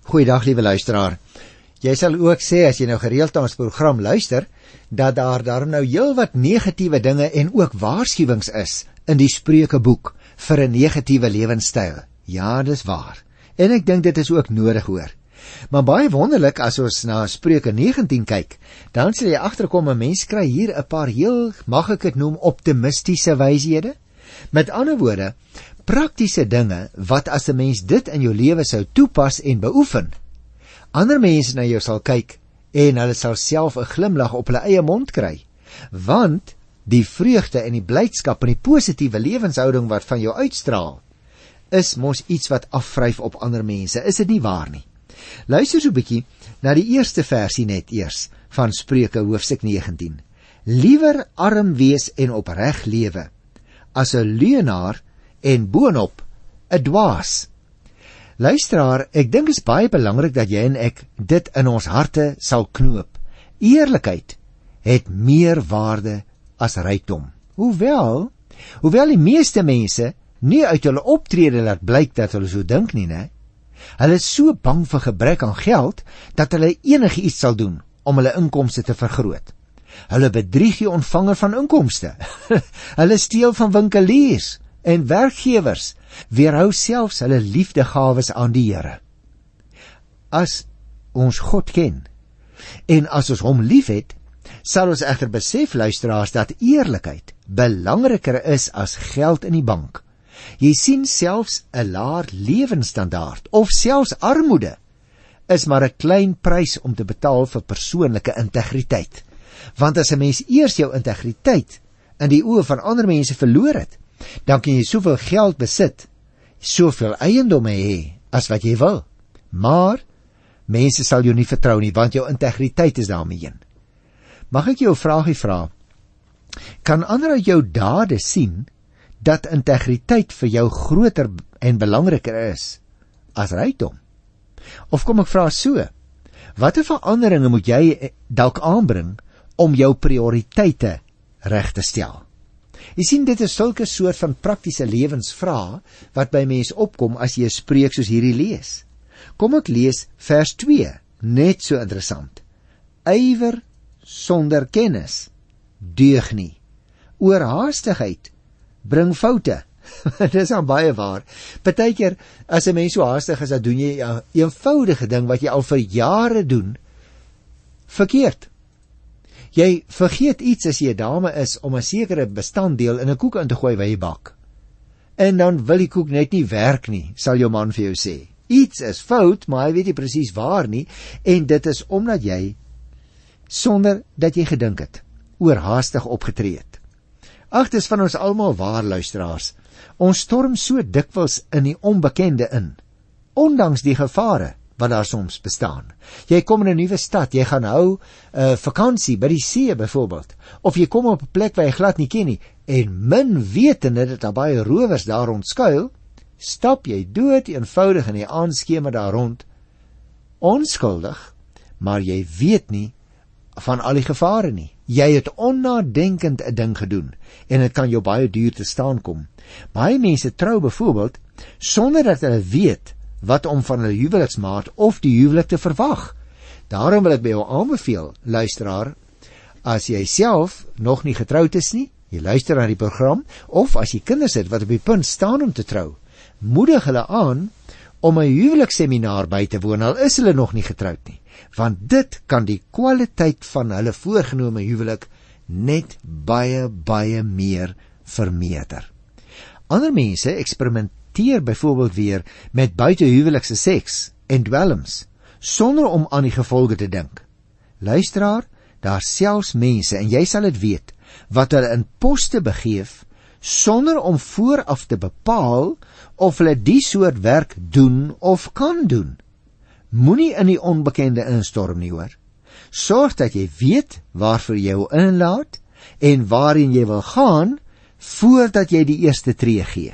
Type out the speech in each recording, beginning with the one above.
Goeiedag, liewe luisteraar. Jy sal ook sê, as jy nou gereeld na ons program luister, dat daar nou heel wat negatiewe dinge en ook waarskuwings is in die Spreukeboek vir 'n negatiewe lewenstyl. Ja, dis waar. En ek dink dit is ook nodig, hoor. Maar baie wonderlik, as ons na Spreuke 19 kyk, dan sal jy agterkom, 'n mens kry hier 'n paar heel, mag ek dit noem, optimistiese wyshede. Met ander woorde, praktiese dinge, wat as 'n mens dit in jou lewe sou toepas en beoefen, ander mense na jou sal kyk, en hulle sal self 'n glimlag op hulle eie mond kry, want die vreugde en die blydskap en die positiewe lewenshouding wat van jou uitstraal, is mos iets wat afvryf op ander mense, is dit nie waar nie? Luister so 'n bietjie na die eerste versie net eers, van Spreuke hoofstuk 19. Liewer arm wees en opreg lewe, as 'n leienaar en boonop 'n dwaas. Luisteraar, ek dink is baie belangrik dat jy en ek dit in ons harte sal knoop. Eerlikheid het meer waarde as rykdom. Hoewel die meeste mense nie uit hulle optrede laat blyk dat hulle so dink nie, né? Hulle is so bang vir gebrek aan geld, dat hulle enigiets sal doen om hulle inkomste te vergroot. Hulle bedrieg die ontvanger van inkomste. Hulle steel van winkeliers en werkgewers, weerhou selfs hulle liefdegawes aan die Here. As ons God ken, en as ons hom liefhet, sal ons egter besef, luisteraars, dat eerlikheid belangriker is as geld in die bank. Jy sien, selfs 'n laer lewensstandaard, of selfs armoede, is maar 'n klein prys om te betaal vir persoonlike integriteit. Want as 'n mens eers jou integriteit in die oë van ander mense verloor het, dan kan jy soveel geld besit, soveel eiendomme hê, as wat jy wil. Maar mense sal jou nie vertrou nie, want jou integriteit is daarmee heen. Mag ek jou 'n vraagie vra? Kan ander uit jou dade sien dat integriteit vir jou groter en belangriker is as rykdom? Of kom ek vra so, watter veranderinge moet jy dalk aanbring om jou prioriteite reg te stel? Jy sien, dit is sulke soort van praktiese lewensvrae wat by mens opkom as jy 'n spreek soos hierdie lees. Kom ek lees vers 2, net so interessant. Ywer sonder kennis deug nie. Oorhaastigheid bring foute. Dis dan baie waar. Partykeer, as 'n mens so haastig is, dan doen jy 'n eenvoudige ding wat jy al vir jare doen, verkeerd. Jy vergeet iets as jy 'n dame is om 'n sekere bestanddeel in 'n koek in te gooi wat jy bak. En dan wil die koek net nie werk nie, sal jou man vir jou sê. Iets is fout, maar hy weet nie presies waar nie, en dit is omdat jy, sonder dat jy gedink het, oorhaastig opgetree het. Ag, dis van ons almal waar, luisteraars. Ons storm so dikwels in die onbekende in, ondanks die gevare wat daar soms bestaan. Jy kom in 'n nuwe stad, jy gaan hou vakansie by die see byvoorbeeld, of jy kom op 'n plek waar jy glad nie ken nie, en min wetende dat daar baie rowers daar rond skuil, stap jy dood eenvoudig in die aandskemer daar rond, onskuldig, maar jy weet nie van al die gevare nie. Jy het onnadenkend 'n ding gedoen, en dit kan jou baie duur te staan kom. Baie mense trou byvoorbeeld, sonder dat hulle weet wat om van hulle huweliksmaat of die huwelik te verwag. Daarom wil ek by jou aanbeveel, luisteraar, as jy self nog nie getroud is nie, jy luister na die program, of as jy kinders het wat op die punt staan om te trou, moedig hulle aan om 'n huweliksseminar by te woon, al is hulle nog nie getroud nie, want dit kan die kwaliteit van hulle voorgenome huwelik net baie meer vermeerder. Ander mense eksperimenteer byvoorbeeld weer met buitehuwelikse seks en dwelms, sonder om aan die gevolge te dink. Luisteraar, daar selfs mense, en jy sal dit weet, wat hulle in poste begeef, sonder om vooraf te bepaal of hulle die soort werk doen of kan doen. Moenie in die onbekende instorm nie, hoor. Sorg dat jy weet waarvoor jy jou inlaat en waarheen jy wil gaan, voordat jy die eerste tree gee.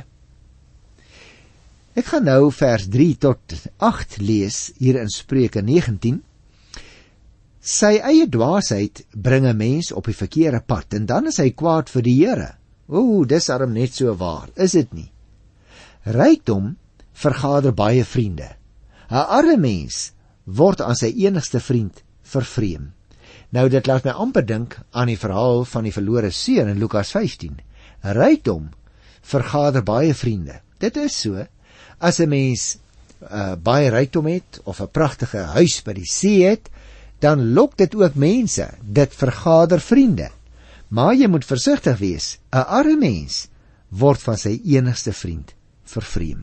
Ek gaan nou vers 3 tot 8 lees hier in Spreuke 19. Sy eie dwaasheid bring 'n mens op die verkeerde pad, en dan is hy kwaad vir die Here. Dis arm net so waar, is dit nie? Rykdom vergader baie vriende. 'n arme mens word aan sy enigste vriend vervreem. Nou dit laat my amper dink aan die verhaal van die verlore seun in Lukas 15. Rykdom vergader baie vriende. Dit is so, as 'n mens baie rykdom het, of 'n pragtige huis by die see het, dan lok dit ook mense, dit vergader vriende. Maar jy moet versigtig wees, 'n arme mens word van sy enigste vriend vervreem.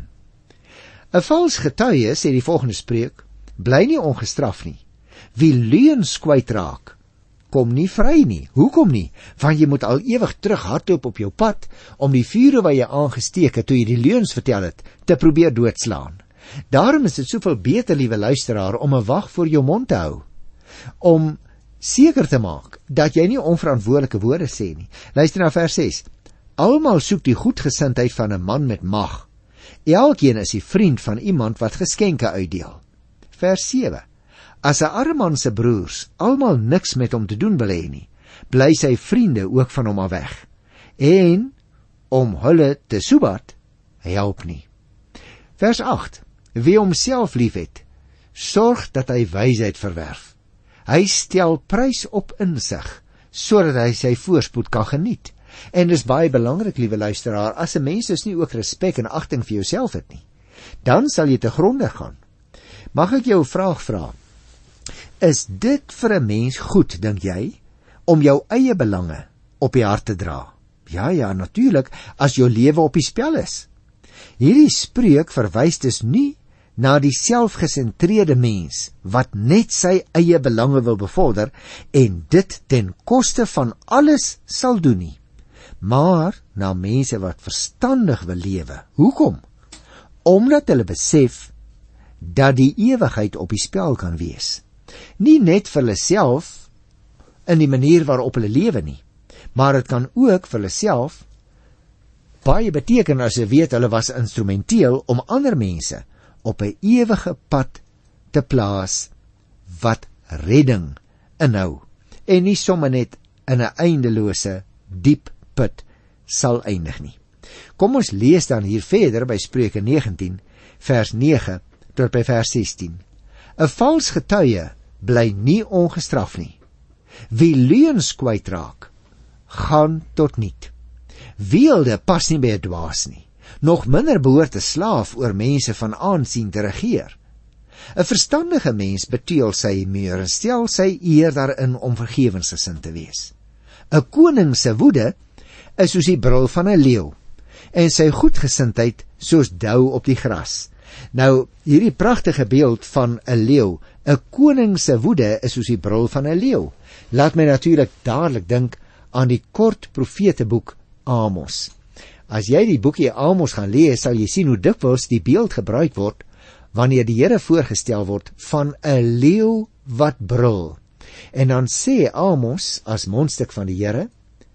'n Vals getuie, sê die volgende spreuk, bly nie ongestraf nie. Wie leuns kwytraak, kom nie vry nie. Hoekom nie? Want jy moet al ewig terug hardloop op jou pad, om die vure wat jy aangesteek het, toe jy die leuns vertel het, te probeer doodslaan. Daarom is dit soveel beter, liewe luisteraar, om 'n wag voor jou mond te hou, om seker te maak, dat jy nie onverantwoordelike woorde sê nie. Luister na vers 6. Almal soek die goedgesindheid van 'n man met mag. Elkeen is die vriend van iemand wat geskenke uitdeel. Vers 7. As 'n arme man se broers almal niks met hom te doen wil hê nie, bly sy vriende ook van hom af weg. En om hulle te soebat, help nie. Vers 8. Wie homself liefhet, sorg dat hy wysheid verwerf. Hy stel prys op insig, sodat hy sy voorspoed kan geniet. En dis baie belangrik, liewe luisteraar, as 'n mens dus nie ook respek en agting vir jouself het nie, dan sal jy te gronde gaan. Mag ek jou 'n vraag vra? Is dit vir 'n mens goed, dink jy, om jou eie belange op die hart te dra? Ja, natuurlik, as jou lewe op die spel is. Hierdie spreuk verwys dus nie na die selfgesentreerde mens wat net sy eie belange wil bevorder en dit ten koste van alles sal doen nie, maar na mense wat verstandig wil lewe. Hoekom? Omdat hulle besef dat die ewigheid op die spel kan wees. Nie net vir hulle self in die manier waarop hulle lewe nie, maar dit kan ook vir hulle self baie beteken as hulle weet hulle was instrumenteel om ander mense op 'n ewige pad te plaas wat redding inhou en nie sommer net in 'n eindelose diep put sal eindig nie. Kom ons lees dan hier verder by Spreuke 19 vers 9 tot by vers 16. 'n Vals getuie bly nie ongestraf nie. Wie leuns kwytraak, gaan tot niet. Weelde pas nie by 'n dwaas nie. Nog minder behoort 'n slaaf oor mense van aansien te regeer. 'n Verstandige mens beteël sy meer en stel sy eer daarin om vergewensgesind te wees. 'n Koning se woede is soos die brul van 'n leeu en sy goedgesindheid soos dou op die gras. Nou, hierdie pragtige beeld van 'n leeu, 'n koning se woede is soos die brul van 'n leeu. Laat my natuurlik dadelik dink aan die kort profeteboek Amos. As jy die boekie Amos gaan lees, sal jy sien hoe dikwels die beeld gebruik word wanneer die Here voorgestel word van 'n leeu wat brul. En dan sê Amos as mondstuk van die Here,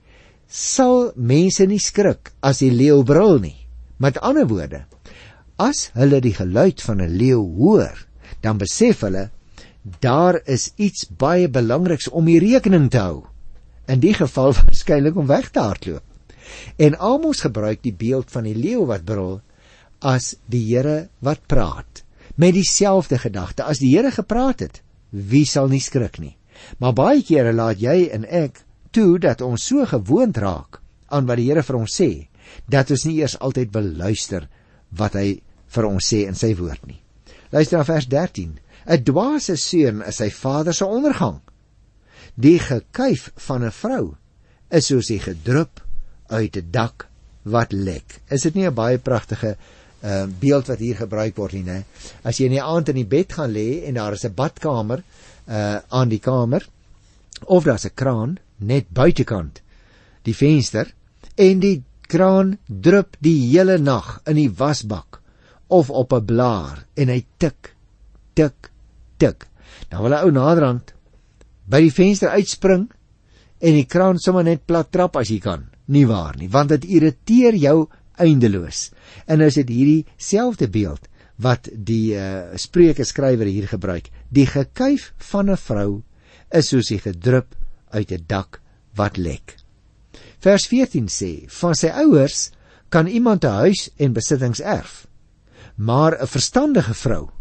sal mense nie skrik as die leeu brul nie. Met ander woorde, as hulle die geluid van 'n leeu hoor, dan besef hulle, daar is iets baie belangriks om hier rekening te hou. In die geval waarskynlik om weg te hardloop. En Amos gebruik die beeld van die leeu wat brul as die Here wat praat, met dieselfde gedagte. As die Here gepraat het, wie sal nie skrik nie? Maar baie kere laat jy en ek toe dat ons so gewoond raak aan wat die Here vir ons sê, dat ons nie eers altyd beluister wat hy vir ons sê in sy woord nie. Luister na vers 13. 'n Dwaase seun is sy vader se ondergang. Die gekuif van 'n vrou is soos die gedrup uit 'n dak wat lek. Is dit nie 'n baie pragtige beeld wat hier gebruik word nie, né? As jy in die aand in die bed gaan lê en daar is 'n badkamer aan die kamer, of daar's 'n kraan net buitekant die venster, en die kraan drup die hele nag in die wasbak of op 'n blaar en hy tik, tik, tik. Dan wil 'n ou naderhand by die venster uitspring en die kraan sommer net plat trap as jy kan. Nie waar nie, want dit irriteer jou eindeloos. En is dit hierdie selfde beeld wat die Spreuke skrywer hier gebruik. Die gekuif van 'n vrou is soos die gedrup uit 'n dak wat lek. Vers 14 sê, van sy ouers kan iemand 'n huis en besittings erf, maar 'n verstandige vrou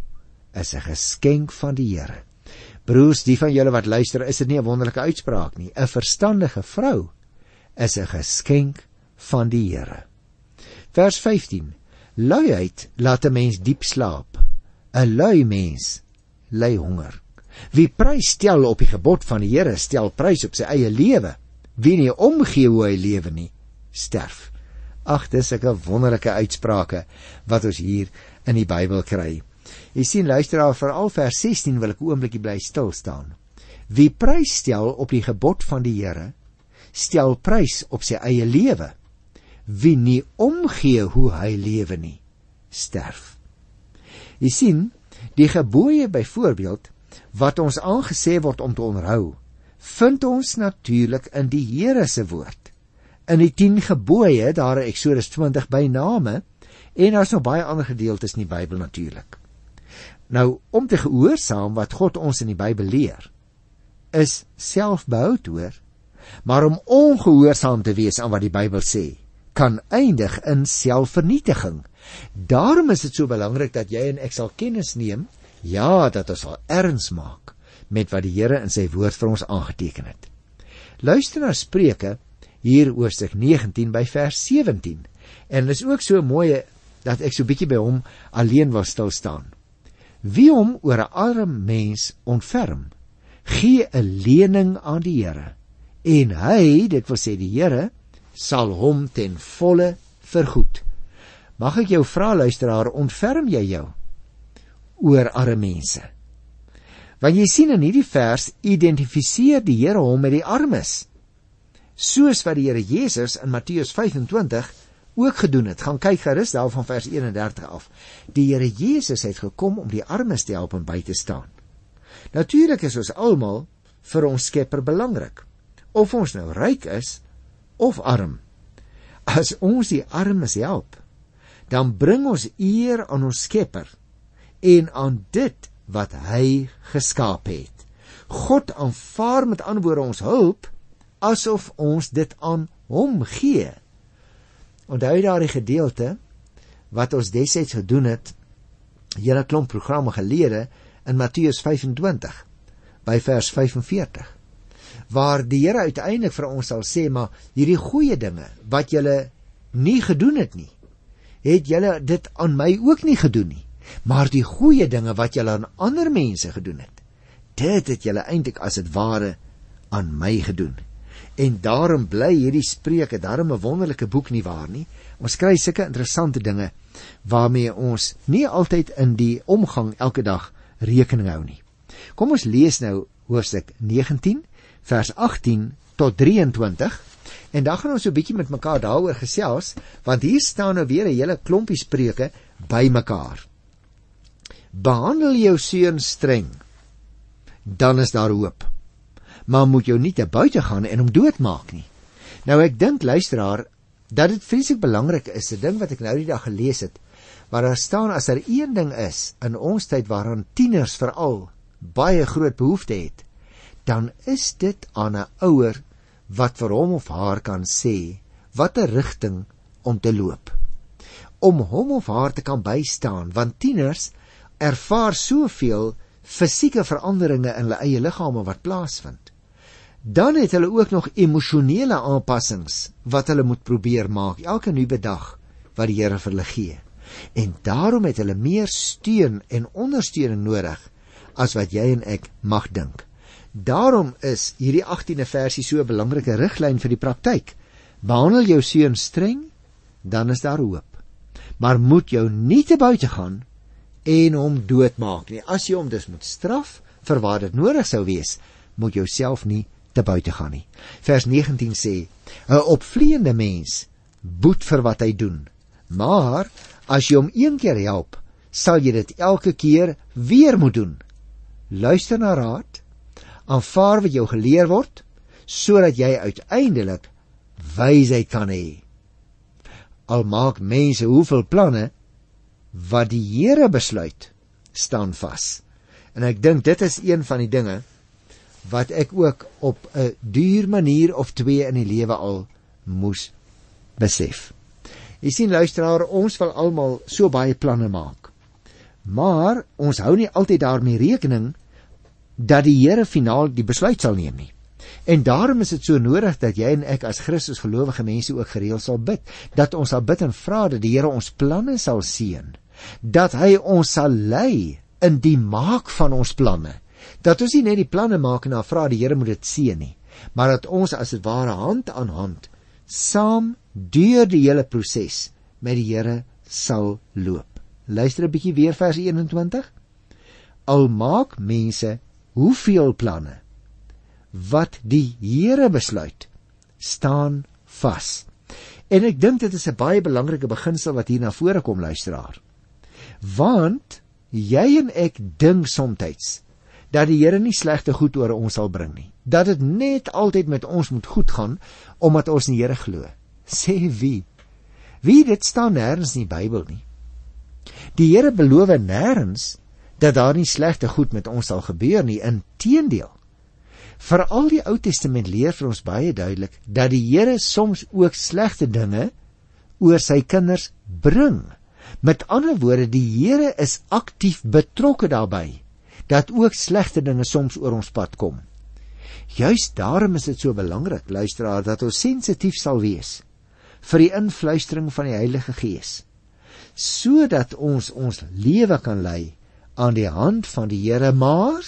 is 'n geskenk van die Here. Broers, die van julle wat luister, is dit nie 'n wonderlike uitspraak nie. 'n Verstandige vrou is 'n geskenk van die Here. Vers 15. Luiheid laat 'n mens diep slaap. 'n Lui mens ly honger. Wie prys stel op die gebod van die Here, stel prys op sy eie lewe. Wie nie omgee hoe hy lewe nie, sterf. Ag, dis 'n wonderlike uitsprake wat ons hier in die Bybel kry. Jy sien, luisteraar, veral vers 16 wil ek 'n oombliekie bly stil staan. Wie prys stel op die gebod van die Here, stel prys op sy eie lewe. Wie nie omgee hoe hy lewe nie, sterf. Jy sien, die gebooie byvoorbeeld, wat ons aangesê word om te onderhou, vind ons natuurlik in die Here se woord. In die 10 gebooie, daar in Eksodus 20 by name, en daar is nog baie ander gedeeltes in die Bybel natuurlik. Nou, om te gehoorsaam wat God ons in die Bybel leer, is selfbehoud hoor, maar om ongehoorsaam te wees aan wat die Bybel sê, kan eindig in selfvernietiging. Daarom is dit so belangrik dat jy en ek sal kennis neem, ja, dat ons sal erns maak met wat die Here in sy woord vir ons aangeteken het. Luister na Spreuke, hier hoofstuk 19 by vers 17, en dit is ook so mooi, dat ek so bietjie by hom alleen wil stil staan. Wie hom oor 'n arm mens ontferm, gee 'n lening aan die Here, en hy, dit wil sê die Here, sal hom ten volle vergoed. Mag ek jou vra, luisteraar, ontferm jy jou oor arme mense? Want jy sien in hierdie vers, identifiseer die Here hom met die armes, soos wat die Here Jesus in Matteus 25 ook gedoen het. Gaan kyk gerus daar van vers 31 af. Die Here Jesus het gekom om die armes te help en by te staan. Natuurlik is ons almal vir ons Skepper belangrik, of ons nou ryk is of arm. As ons die armes help, dan bring ons eer aan ons Skepper en aan dit wat hy geskaap het. God aanvaar met ander woorde ons hulp asof ons dit aan hom gee. Onthou daardie gedeelte wat ons destyds gedoen het, hele klomp programme gelede, in Matteus 25 by vers 45, waar die Here uiteindelik vir ons sal sê, maar hierdie goeie dinge wat julle nie gedoen het nie, het julle dit aan my ook nie gedoen nie, maar die goeie dinge wat julle aan ander mense gedoen het, dit het julle eintlik as het ware aan my gedoen. En daarom bly hierdie Spreuke daarom 'n wonderlike boek nie waar nie. Ons kry sulke interessante dinge waarmee ons nie altyd in die omgang elke dag rekening hou nie. Kom ons lees nou hoofstuk 19 vers 18 tot 23 en dan gaan ons so 'n bietjie met mekaar daaroor gesels, want hier staan nou weer 'n hele klompie spreuke by mekaar. Behandel jou seun streng, dan is daar hoop. Maar moet jou nie te buite gaan en hom doodmaak nie. Nou ek dink, luisteraar, dat dit vreeslik belangrik is, 'n ding wat ek nou die dag gelees het, waar daar staan, as daar een ding is in ons tyd waaraan tieners veral baie groot behoefte het, dan is dit aan 'n ouer wat vir hom of haar kan sê wat 'n rigting om te loop, om hom of haar te kan bystaan, want tieners ervaar soveel fisieke veranderinge in hulle eie liggame wat plaasvind. Dan het hulle ook nog emosionele aanpassings wat hulle moet probeer maak elke nuwe dag wat die Here vir hulle gee. En daarom het hulle meer steun en ondersteuning nodig as wat jy en ek mag dink. Daarom is hierdie 18de versie so 'n belangrike riglyn vir die praktyk. Behandel jou seun streng, dan is daar hoop. Maar moet jou nie te buite gaan en hom doodmaak nie. As jy hom dus moet straf vir wat dit nodig sou wees, moet jou self nie te buite gaan nie. Vers 19 sê, 'n opvleiende mens boet vir wat hy doen, maar as jy hom een keer help, sal jy dit elke keer weer moet doen. Luister na raad, aanvaar wat jou geleer word, sodat jy uiteindelik wysheid kan hê. Al maak mense hoeveel planne, wat die Here besluit, staan vas. En ek dink dit is een van die dinge wat ek ook op 'n duur manier of twee in die lewe al moes besef. Jy sien, luisteraar, ons wil almal so baie planne maak. Maar ons hou nie altyd daarmee rekening dat die Here finaal die besluit sal neem nie. En daarom is dit so nodig dat jy en ek as Christus gelowige mense ook gereeld sal bid, dat ons sal bid en vra dat die Here ons planne sal seën, dat hy ons sal lei in die maak van ons planne, dat ons nie net die planne maak en dan vra die Here moet dit seën nie, maar dat ons as dit ware hand aan hand saam deur die hele proses met die Here sal loop. Luister 'n bietjie weer vers 21. Al maak mense hoeveel planne, wat die Here besluit, staan vas. En ek dink dit is 'n baie belangrike beginsel wat hier na vore kom, luisteraar. Want jy en ek dink somtyds dat die Here nie slegte goed oor ons sal bring nie. Dat dit net altyd met ons moet goed gaan, omdat ons in die Here glo. Sê wie? Wie, dit staan nêrens in die Bybel nie. Die Here beloof nêrens dat daar nie slegte goed met ons sal gebeur nie, inteendeel. Veral die Ou Testament leer vir ons baie duidelik dat die Here soms ook slegte dinge oor sy kinders bring. Met ander woorde, die Here is aktief betrokke daarbey dat ook slegte dinge soms oor ons pad kom. Juist daarom is dit so belangrik, luisteraar, dat ons sensitief sal wees vir die influistering van die Heilige Gees, sodat ons lewe kan lei aan die hand van die Here, maar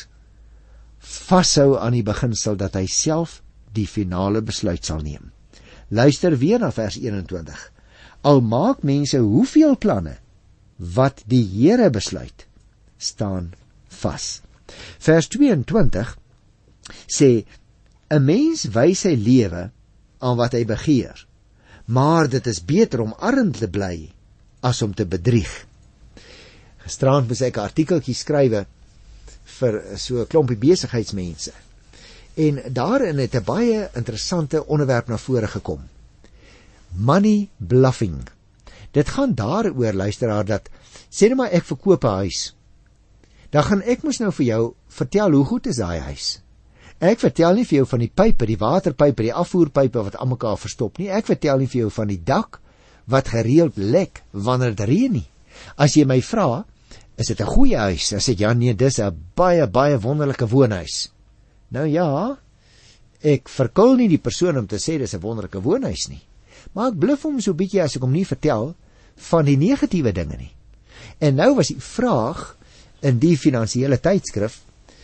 vashou aan die beginsel dat hy self die finale besluit sal neem. Luister weer na vers 21. Al maak mense hoeveel planne, wat die Here besluit, staan vas. Vers 22 sê, 'n mens wys sy lewe aan wat hy begeer, maar dit is beter om arm te bly as om te bedrieg. Gisterand moes ek 'n artikeltjie skrywe vir so 'n klompie besigheidsmense. En daarin het 'n baie interessante onderwerp na vore gekom. Money bluffing. Dit gaan daaroor, luisteraar, dat sê net maar ek verkoop 'n huis. Dan gaan ek mos nou vir jou vertel hoe goed is daai huis. Ek vertel nie vir jou van die pype, die waterpype, die afvoerpype wat almekaar verstop nie. Ek vertel nie vir jou van die dak wat gereeld lek wanneer dit reën nie. As jy my vra, is dit 'n goeie huis? Dan sê ek, ja nee, dis 'n baie wonderlike woonhuis. Nou ja, ek verkil nie die persoon om te sê dis 'n wonderlike woonhuis nie. Maar ek bluf hom so 'n bietjie as ek hom nie vertel van die negatiewe dinge nie. En nou was die vraag in die finansiële tydskrif,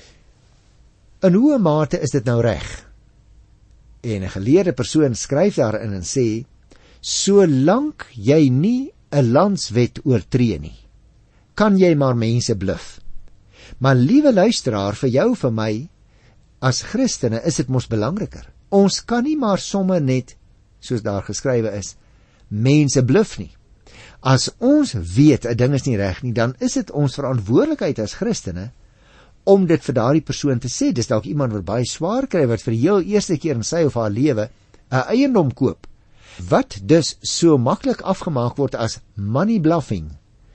in hoe mate is dit nou reg? En 'n geleerde persoon skryf daarin en sê, solank jy nie 'n landswet oortree nie, kan jy maar mense bluf. Maar liewe luisteraar, vir jou, vir my, as Christene is dit mos belangriker. Ons kan nie maar sommer net, soos daar geskrywe is, mense bluf nie. As ons weet 'n ding is nie reg nie, dan is dit ons verantwoordelikheid as Christene om dit vir daardie persoon te sê. Dis dalk iemand wat baie swaar kry, wat vir die heel eerste keer in sy of haar lewe 'n eiendom koop, wat dus so maklik afgemaak word as money bluffing,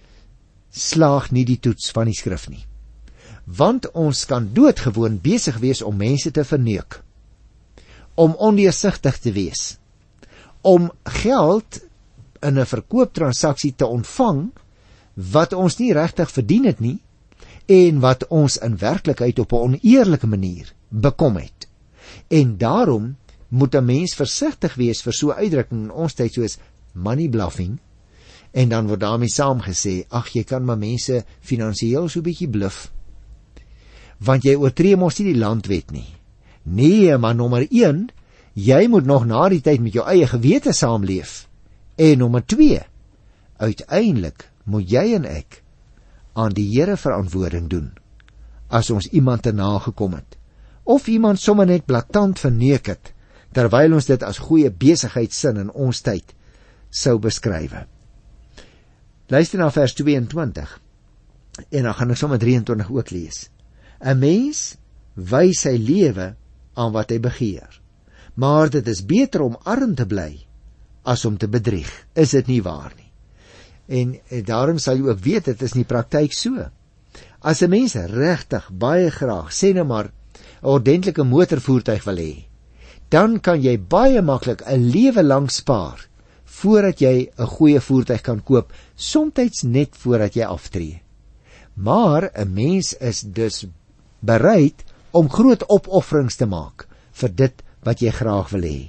slaag nie die toets van die skrif nie. Want ons kan doodgewoon besig wees om mense te verneuk, om ondeursigtig te wees, om geld in 'n verkooptransaksie te ontvang wat ons nie regtig verdien het nie en wat ons in werklikheid op 'n oneerlike manier bekom het. En daarom moet 'n mens versigtig wees vir so 'n uitdrukking in ons tyd soos money bluffing. En dan word daarmee saamgesê, ag, jy kan maar mense finansiëel so 'n bietjie bluf, want jy oortree mos nie die landwet nie. Nee, maar nommer 1, jy moet nog na die tyd met jou eie gewete saamleef. En nommer 2, uiteindelik moet jy en ek aan die Here verantwoording doen, as ons iemand te nagekom het, of iemand sommer net blaatant verneuk het, terwyl ons dit as goeie besigheidssin in ons tyd sou beskrywe. Luister na vers 22, en dan gaan ek sommer 23 ook lees. 'n Mens wys sy lewe aan wat hy begeer, maar dit is beter om arm te bly as om te bedrieg. Is dit nie waar nie? En daarom sal jy ook weet, dit is in die praktyk so. As 'n mens regtig baie graag, sê nou maar, 'n ordentlike motorvoertuig wil hê, dan kan jy baie maklik 'n lewe lank spaar voordat jy 'n goeie voertuig kan koop, somtyds net voordat jy aftree. Maar 'n mens is dus bereid om groot opofferings te maak vir dit wat jy graag wil hê.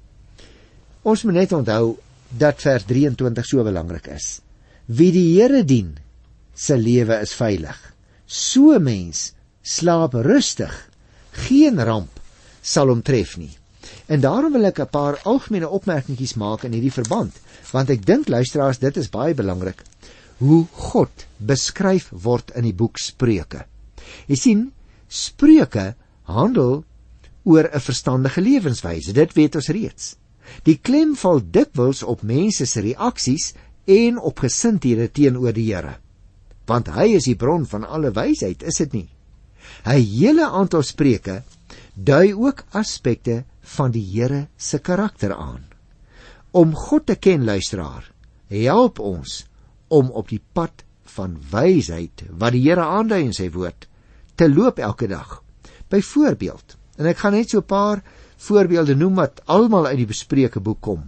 Ons moet net onthou dat vers 23 so belangrik is. Wie die Here dien, sy lewe is veilig. So 'n mens slaap rustig, geen ramp sal hom tref nie. En daarom wil ek 'n paar algemene opmerkingies maak in hierdie verband, want ek dink, luisteraars, dit is baie belangrik, hoe God beskryf word in die boek Spreuke. Jy sien, Spreuke handel oor 'n verstandige lewenswyse, dit weet ons reeds. Die klem val dikwels op mense se reaksies en op gesindhede teenoor die Here, want hy is die bron van alle wysheid, is dit nie? 'n Hele aantal spreuke dui ook aspekte van die Here se karakter aan. Om God te ken, luisteraar, help ons om op die pad van wysheid, wat die Here aandui in sy woord, te loop elke dag. Byvoorbeeld, en ek gaan net so 'n paar voorbeelde noem wat almal uit die Spreuke boek kom.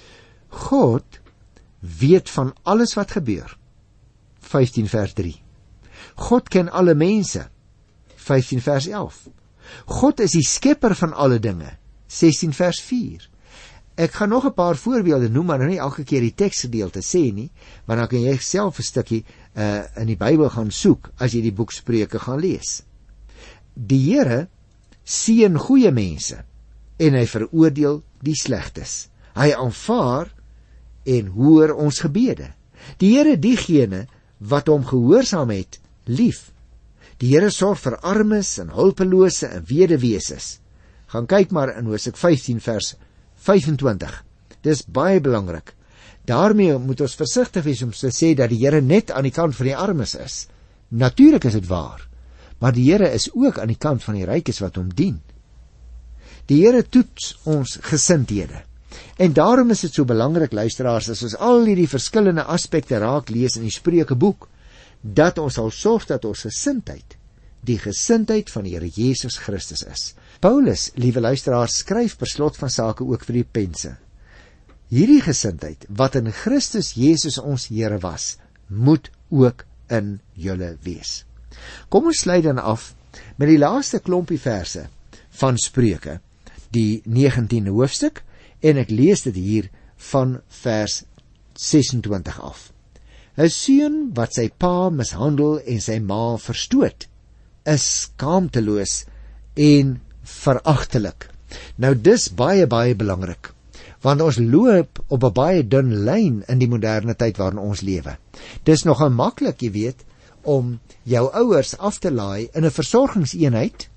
God weet van alles wat gebeur. 15 vers 3. God ken alle mense. 15 vers 11. God is die skepper van alle dinge. 16 vers 4. Ek gaan nog 'n paar voorbeelde noem, maar nou nie elke keer die teksgedeelte sê nie, want dan kan jy self 'n stukkie in die Bybel gaan soek as jy die boek Spreuke gaan lees. Die Here seën goeie mense en hy veroordeel die slegtes. Hy aanvaar en hoor ons gebede. Die Here diegene wat hom gehoorsaam het, lief. Die Here sorg vir armes en hulpelose en weduwees. Gaan kyk maar in Hosea 15 vers 25. Dis baie belangrik. Daarmee moet ons versigtig wees om te sê dat die Here net aan die kant van die armes is. Natuurlik is dit waar, maar die Here is ook aan die kant van die rykes wat hom dien. Die Here toets ons gesindhede. En daarom is dit so belangrik, luisteraars, as ons al hierdie verskillende aspekte raak lees in die Spreuke boek, dat ons sal sorg dat ons gesindheid die gesindheid van die Here Jesus Christus is. Paulus, liewe luisteraars, skryf per slot van sake ook vir die pense. Hierdie gesindheid wat in Christus Jesus ons Here was, moet ook in julle wees. Kom ons sluit dan af met die laaste klompie verse van Spreuke, die 19de hoofstuk, en ek lees dit hier van vers 26 af. 'n Seun wat sy pa mishandel en sy ma verstoot, is skaamteloos en veragtelik. Nou dis baie belangrik, want ons loop op 'n baie dun lyn in die moderne tyd waarin ons lewe. Dis nogal maklik, jy weet, om jou ouers af te laai in 'n versorgingseenheid.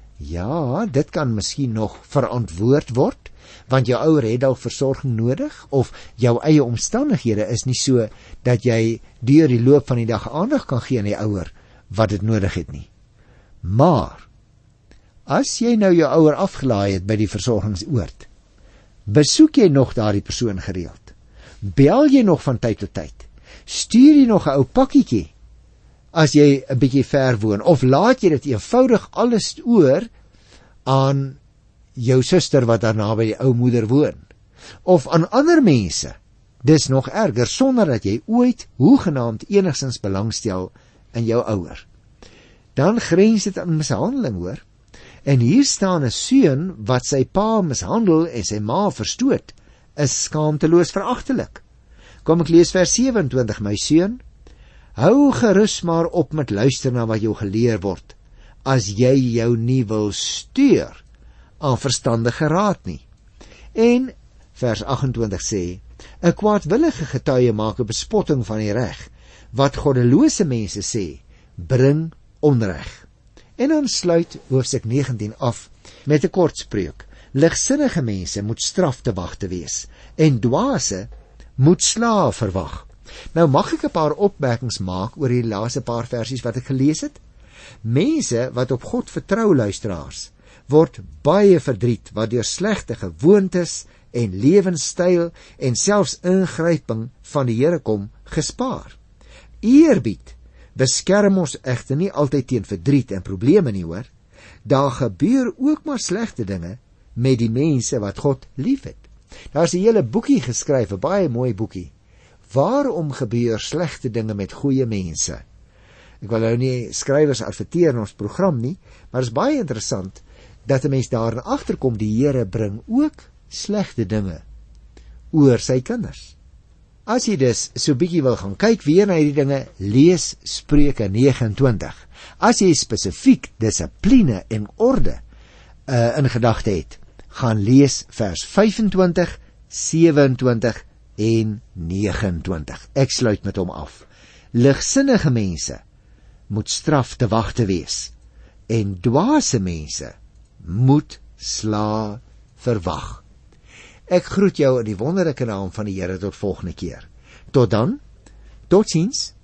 Ja, dit kan miskien nog verantwoord word, want jou ouer het dalk versorging nodig, of jou eie omstandighede is nie so dat jy deur die loop van die dag aandag kan gee aan die ouer wat dit nodig het nie. Maar as jy nou jou ouer afgelaai het by die versorgingsoord, besoek jy nog daardie persoon gereeld? Bel jy nog van tyd tot tyd? Stuur jy nog 'n ou pakkietjie as jy 'n bietjie ver woon, of laat jy dit eenvoudig alles oor aan jou suster wat daar naby die ou moeder woon, of aan ander mense, dis nog erger, sonder dat jy ooit hoegenaamd enigstens belangstel in jou ouer. Dan grens dit aan mishandeling, hoor. En hier staan 'n seun wat sy pa mishandel en sy ma verstoot, is skaamteloos veragtelik. Kom ek lees vers 27, my seun, hou gerus maar op met luister na wat jou geleer word, as jy jou nie wil steur aan verstandige raad nie. En vers 28 sê, 'n kwaadwillige getuie maak 'n bespotting van die reg, wat goddelose mense sê, bring onreg. En dan sluit hoofstuk 19 af met 'n kort spreuk. Ligsinnige mense moet straf te wag te wees, en dwaase moet slae verwag. Nou mag ek 'n paar opmerkings maak oor die laaste paar versies wat ek gelees het. Mense wat op God vertrou, luisteraars, word baie verdriet wat deur slegte gewoontes en lewenstyl en selfs ingryping van die Here kom gespaar. Eerbied beskerm ons egter nie altyd teen verdriet en probleme nie, hoor. Daar gebeur ook maar slegte dinge met die mense wat God liefhet. Daar's 'n hele boekie geskryf, 'n baie mooi boekie. Waarom gebeur slegte dinge met goeie mense? Ek wil nou nie skrywers adverteer in ons program nie, maar is baie interessant dat 'n mens daarin agterkom die Here bring ook slegte dinge oor sy kinders. As jy dus so bietjie wil gaan kyk weer na hierdie dinge, lees Spreuke 29. As jy spesifiek dissipline en orde in gedagte het, gaan lees vers 25, 27 en 29. Ek sluit met hom af. Ligsinnige mense moet straf te wagte wees en dwaase mense moet sla verwag. Ek groet jou in die wonderlike naam van die Here tot volgende keer. Tot dan, totsiens.